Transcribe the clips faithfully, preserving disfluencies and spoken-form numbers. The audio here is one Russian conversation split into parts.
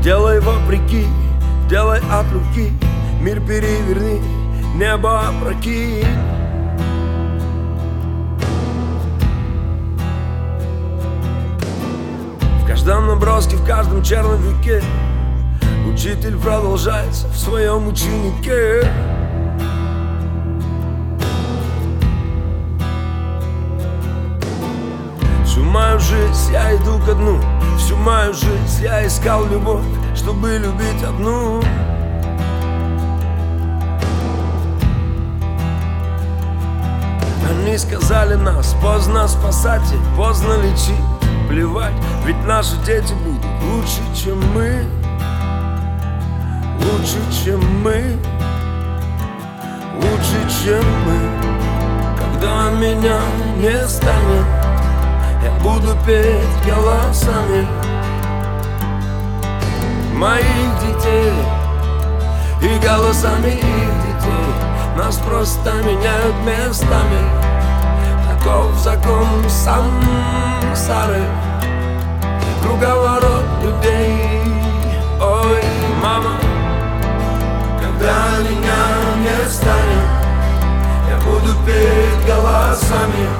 Делай вопреки, делай от руки, мир переверни, небо опрокинь. В каждом наброске, в каждом черновике учитель продолжается в своем ученике. Всю мою жизнь я иду ко дну, всю мою жизнь я искал любовь, чтобы любить одну. Они сказали нас, поздно спасать и поздно лечить. Плевать, ведь наши дети будут лучше, чем мы. Лучше, чем мы. Лучше, чем мы. Когда меня не станет, я буду петь голосами моих детей и голосами их детей. Нас просто меняют местами. Таков закон сансары, круговорот людей. Ой, мама, когда меня не станет, я буду петь голосами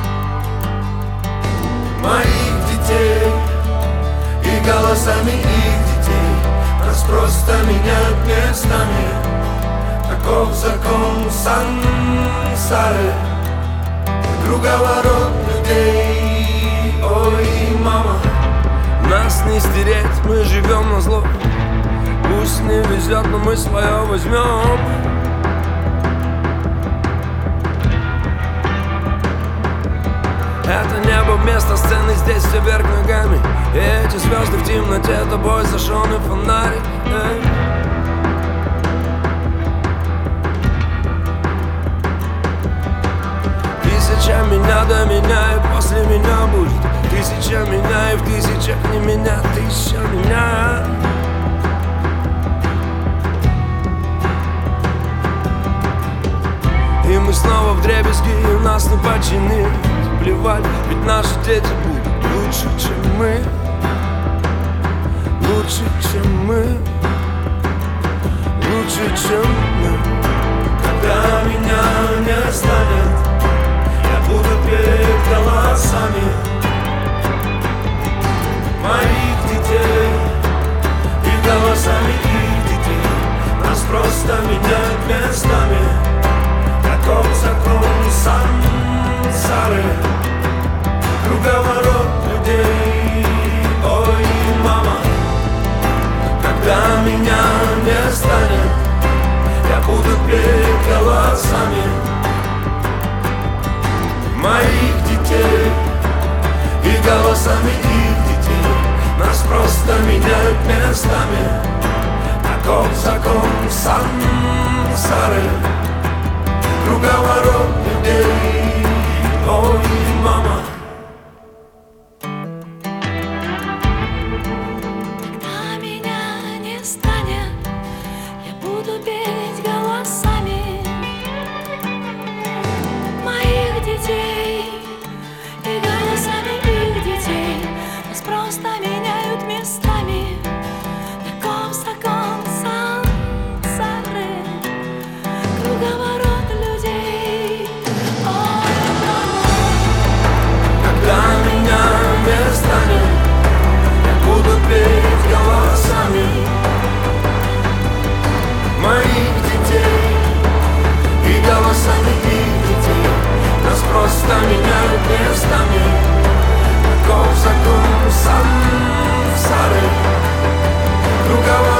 моих детей и голосами их детей. Нас просто меняют местами. Таков закон сансары, круговорот людей. Ой, мама, нас не стереть, мы живем на зло. Пусть не везет, но мы свое возьмем. Это небо вместо сцены, здесь все вверх ногами. И эти звезды в темноте, тобой зажженный фонарик. Эй. Тысяча меня до меня, и после меня будет тысяча меня, и в тысячах не меня, тысяча меня. И мы снова вдребезги, и нас не починить. Плевать, ведь наши дети будут лучше, чем мы. Лучше, чем мы. Лучше, чем мы. Когда меня не станет, я буду петь голосами моих детей и голосами их детей. Нас просто меняют местами. Таков закон сансары, круговорот людей. Ой, мама, когда меня не станет, я буду петь голосами моих детей и голосами их детей. Нас просто меняют местами. Таков закон сансары, круговорот людей. Ой, мама. Когда меня не станет, я буду петь голосами моих детей и голосами их детей. Нас просто меняют местами. Таков закон сансары, круговорот людей. Ой, мама. Когда меня не станет, я буду петь голосами моих детей и голосами их детей. Нас просто меняют местами. Таков закон сансары, круговорот